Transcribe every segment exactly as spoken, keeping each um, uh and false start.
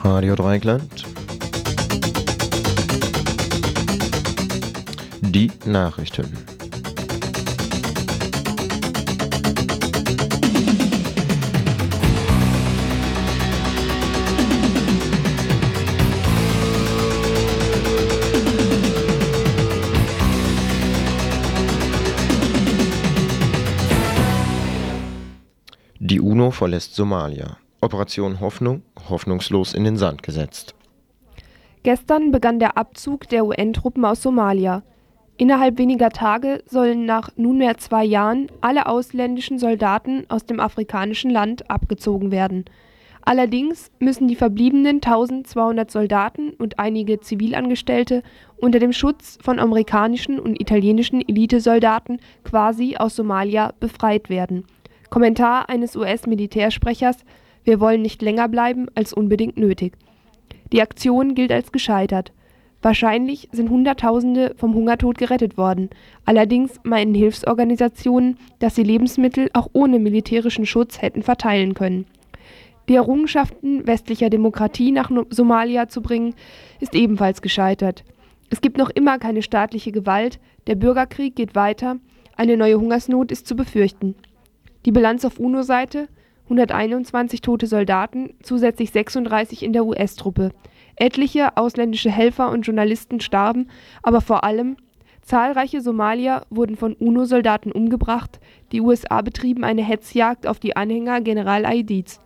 Radio Dreieckland. Die Nachrichten. Die UNO verlässt Somalia. Operation Hoffnung, hoffnungslos in den Sand gesetzt. Gestern begann der Abzug der U N-Truppen aus Somalia. Innerhalb weniger Tage sollen nach nunmehr zwei Jahren alle ausländischen Soldaten aus dem afrikanischen Land abgezogen werden. Allerdings müssen die verbliebenen eintausendzweihundert Soldaten und einige Zivilangestellte unter dem Schutz von amerikanischen und italienischen Elitesoldaten quasi aus Somalia befreit werden. Kommentar eines U S-Militärsprechers: Wir wollen nicht länger bleiben als unbedingt nötig. Die Aktion gilt als gescheitert. Wahrscheinlich sind Hunderttausende vom Hungertod gerettet worden. Allerdings meinen Hilfsorganisationen, dass sie Lebensmittel auch ohne militärischen Schutz hätten verteilen können. Die Errungenschaften westlicher Demokratie nach Somalia zu bringen, ist ebenfalls gescheitert. Es gibt noch immer keine staatliche Gewalt, der Bürgerkrieg geht weiter, eine neue Hungersnot ist zu befürchten. Die Bilanz auf UNO-Seite: hunderteinundzwanzig tote Soldaten, zusätzlich sechsunddreißig in der U S-Truppe. Etliche ausländische Helfer und Journalisten starben, aber vor allem zahlreiche Somalier wurden von UNO-Soldaten umgebracht. Die U S A betrieben eine Hetzjagd auf die Anhänger General Aidids.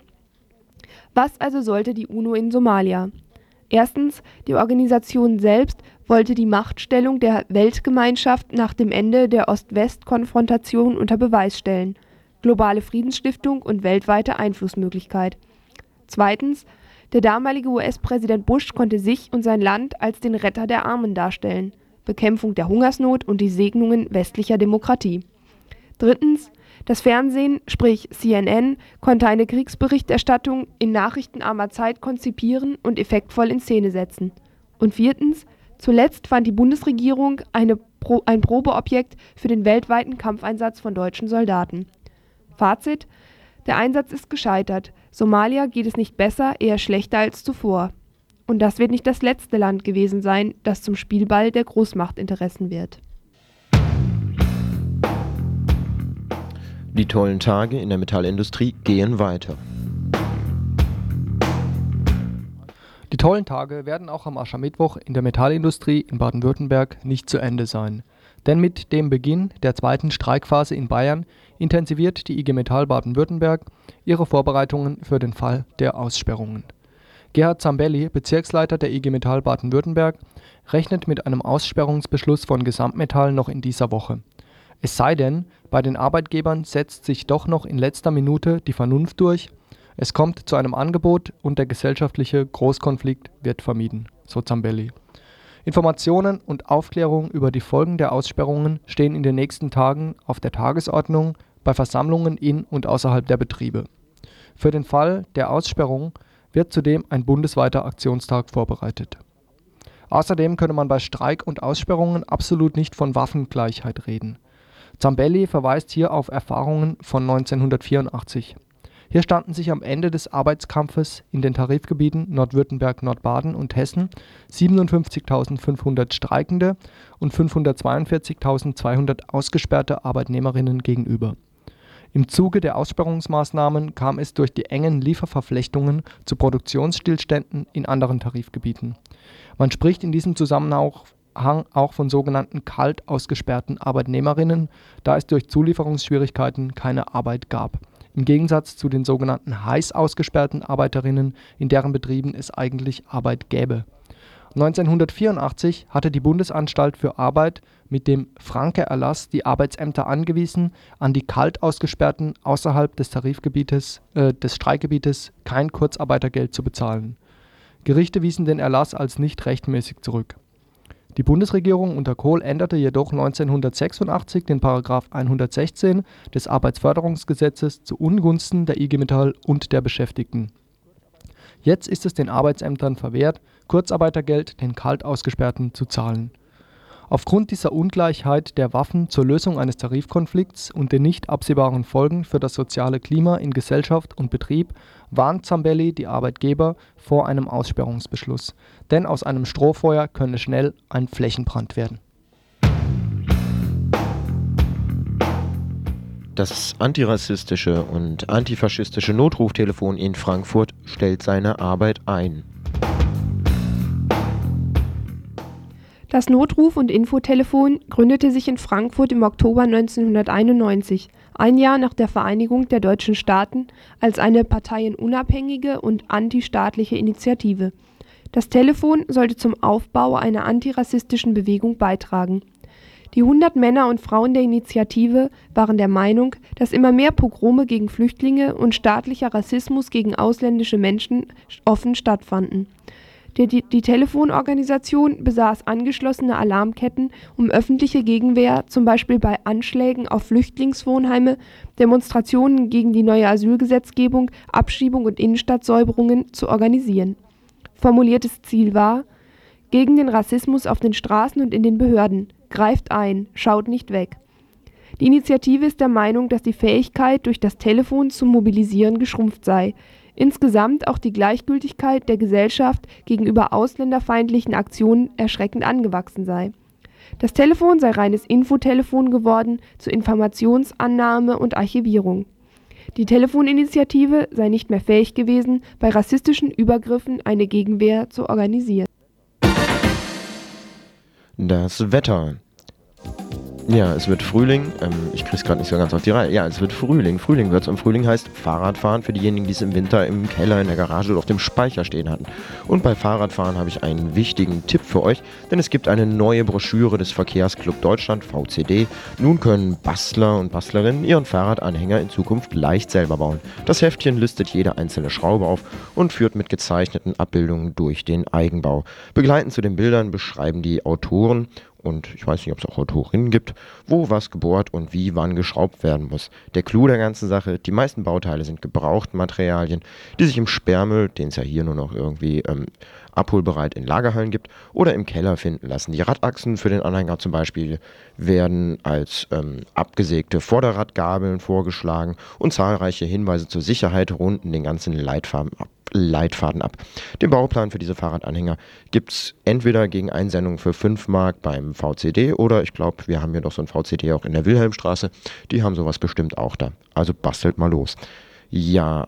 Was also sollte die UNO in Somalia? Erstens, die Organisation selbst wollte die Machtstellung der Weltgemeinschaft nach dem Ende der Ost-West-Konfrontation unter Beweis stellen. Globale Friedensstiftung und weltweite Einflussmöglichkeit. Zweitens, der damalige U S-Präsident Bush konnte sich und sein Land als den Retter der Armen darstellen. Bekämpfung der Hungersnot und die Segnungen westlicher Demokratie. Drittens, das Fernsehen, sprich C N N, konnte eine Kriegsberichterstattung in nachrichtenarmer Zeit konzipieren und effektvoll in Szene setzen. Und viertens, zuletzt fand die Bundesregierung eine Pro- ein Probeobjekt für den weltweiten Kampfeinsatz von deutschen Soldaten. Fazit: Der Einsatz ist gescheitert. Somalia geht es nicht besser, eher schlechter als zuvor. Und das wird nicht das letzte Land gewesen sein, das zum Spielball der Großmachtinteressen wird. Die tollen Tage in der Metallindustrie gehen weiter. Die tollen Tage werden auch am Aschermittwoch in der Metallindustrie in Baden-Württemberg nicht zu Ende sein. Denn mit dem Beginn der zweiten Streikphase in Bayern intensiviert die I G Metall Baden-Württemberg ihre Vorbereitungen für den Fall der Aussperrungen. Gerhard Zambelli, Bezirksleiter der I G Metall Baden-Württemberg, rechnet mit einem Aussperrungsbeschluss von Gesamtmetall noch in dieser Woche. Es sei denn, bei den Arbeitgebern setzt sich doch noch in letzter Minute die Vernunft durch, es kommt zu einem Angebot und der gesellschaftliche Großkonflikt wird vermieden, so Zambelli. Informationen und Aufklärung über die Folgen der Aussperrungen stehen in den nächsten Tagen auf der Tagesordnung bei Versammlungen in und außerhalb der Betriebe. Für den Fall der Aussperrung wird zudem ein bundesweiter Aktionstag vorbereitet. Außerdem könne man bei Streik und Aussperrungen absolut nicht von Waffengleichheit reden. Zambelli verweist hier auf Erfahrungen von neunzehnhundertvierundachtzig. Hier standen sich am Ende des Arbeitskampfes in den Tarifgebieten Nordwürttemberg, Nordbaden und Hessen siebenundfünfzigtausendfünfhundert Streikende und fünfhundertzweiundvierzigtausendzweihundert ausgesperrte Arbeitnehmerinnen gegenüber. Im Zuge der Aussperrungsmaßnahmen kam es durch die engen Lieferverflechtungen zu Produktionsstillständen in anderen Tarifgebieten. Man spricht in diesem Zusammenhang auch von sogenannten kalt ausgesperrten Arbeitnehmerinnen, da es durch Zulieferungsschwierigkeiten keine Arbeit gab. Im Gegensatz zu den sogenannten heiß ausgesperrten Arbeiterinnen, in deren Betrieben es eigentlich Arbeit gäbe. neunzehnhundertvierundachtzig hatte die Bundesanstalt für Arbeit mit dem Franke-Erlass die Arbeitsämter angewiesen, an die kalt ausgesperrten außerhalb des Tarifgebietes, äh, des Streikgebietes kein Kurzarbeitergeld zu bezahlen. Gerichte wiesen den Erlass als nicht rechtmäßig zurück. Die Bundesregierung unter Kohl änderte jedoch neunzehnhundertsechsundachtzig den Paragraph hundertsechzehn des Arbeitsförderungsgesetzes zu Ungunsten der I G Metall und der Beschäftigten. Jetzt ist es den Arbeitsämtern verwehrt, Kurzarbeitergeld den kalt Ausgesperrten zu zahlen. Aufgrund dieser Ungleichheit der Waffen zur Lösung eines Tarifkonflikts und den nicht absehbaren Folgen für das soziale Klima in Gesellschaft und Betrieb warnt Zambelli die Arbeitgeber vor einem Aussperrungsbeschluss. Denn aus einem Strohfeuer könne schnell ein Flächenbrand werden. Das antirassistische und antifaschistische Notruftelefon in Frankfurt stellt seine Arbeit ein. Das Notruf- und Infotelefon gründete sich in Frankfurt im Oktober neunzehnhunderteinundneunzig, ein Jahr nach der Vereinigung der deutschen Staaten, als eine parteienunabhängige und antistaatliche Initiative. Das Telefon sollte zum Aufbau einer antirassistischen Bewegung beitragen. Die hundert Männer und Frauen der Initiative waren der Meinung, dass immer mehr Pogrome gegen Flüchtlinge und staatlicher Rassismus gegen ausländische Menschen offen stattfanden. Die, die, die Telefonorganisation besaß angeschlossene Alarmketten, um öffentliche Gegenwehr, zum Beispiel bei Anschlägen auf Flüchtlingswohnheime, Demonstrationen gegen die neue Asylgesetzgebung, Abschiebung und Innenstadtsäuberungen zu organisieren. Formuliertes Ziel war: gegen den Rassismus auf den Straßen und in den Behörden. Greift ein, schaut nicht weg. Die Initiative ist der Meinung, dass die Fähigkeit, durch das Telefon zu mobilisieren, geschrumpft sei. Insgesamt auch die Gleichgültigkeit der Gesellschaft gegenüber ausländerfeindlichen Aktionen erschreckend angewachsen sei. Das Telefon sei reines Infotelefon geworden zur Informationsannahme und Archivierung. Die Telefoninitiative sei nicht mehr fähig gewesen, bei rassistischen Übergriffen eine Gegenwehr zu organisieren. Das Wetter. Ja, es wird Frühling. Ähm, ich krieg's gerade nicht so ganz auf die Reihe. Ja, es wird Frühling. Frühling wird's. Und Frühling heißt Fahrradfahren für diejenigen, die es im Winter im Keller, in der Garage oder auf dem Speicher stehen hatten. Und bei Fahrradfahren habe ich einen wichtigen Tipp für euch, denn es gibt eine neue Broschüre des Verkehrsclub Deutschland, V C D. Nun können Bastler und Bastlerinnen ihren Fahrradanhänger in Zukunft leicht selber bauen. Das Heftchen listet jede einzelne Schraube auf und führt mit gezeichneten Abbildungen durch den Eigenbau. Begleitend zu den Bildern beschreiben die Autoren, und ich weiß nicht, ob es auch Autorinnen gibt, wo was gebohrt und wie wann geschraubt werden muss. Der Clou der ganzen Sache: die meisten Bauteile sind Gebrauchtmaterialien, die sich im Sperrmüll, den es ja hier nur noch irgendwie ähm, abholbereit in Lagerhallen gibt, oder im Keller finden lassen. Die Radachsen für den Anhänger zum Beispiel werden als ähm, abgesägte Vorderradgabeln vorgeschlagen und zahlreiche Hinweise zur Sicherheit runden den ganzen Leitfaden ab. Leitfaden ab. Den Bauplan für diese Fahrradanhänger gibt es entweder gegen Einsendung für fünf Mark beim V C D oder ich glaube, wir haben hier doch so ein V C D auch in der Wilhelmstraße. Die haben sowas bestimmt auch da. Also bastelt mal los. Ja,